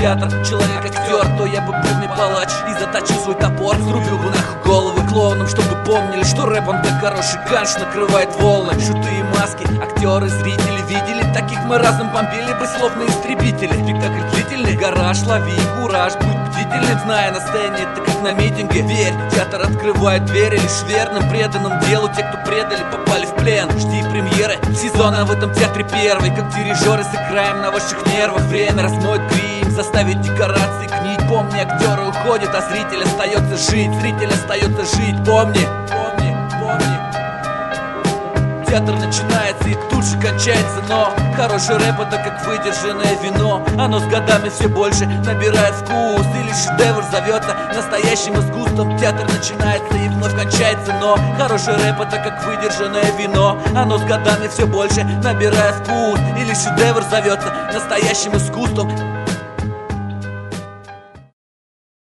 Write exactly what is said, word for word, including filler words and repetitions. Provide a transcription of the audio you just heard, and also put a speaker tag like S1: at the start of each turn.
S1: театр, человек-актер, то я бы бедный палач и заточил свой топор, срубил бы нахуй головы клоунам, чтобы помнили, что рэп он как хороший ганш, накрывает волны. Шуты и маски, актеры, зрители видели, таких мы разом бомбили бы словно истребители. Спектакль длительный, гараж, лови кураж, будь бдительным, зная на сцене, это как на митинге. Верь, театр открывает двери лишь верным, преданным делу. Те, кто предали, попали в плен. Жди премьеры сезона в этом театре первый. Как дирижеры сыграем на ваших нервах. Время размоет грим, заставит декорации гнить. Помни, актеры уходят, а зритель остается жить. Зритель остается жить, помни, помни, помни. Театр начинается и тут же кончается, но хороший рэп это как выдержанное вино. Оно с годами все больше набирает вкус, или шедевр зовется настоящим искусством. Театр начинается и вновь кончается, но хороший рэп это как выдержанное вино. Оно с годами все больше набирает вкус, или шедевр зовется настоящим искусством.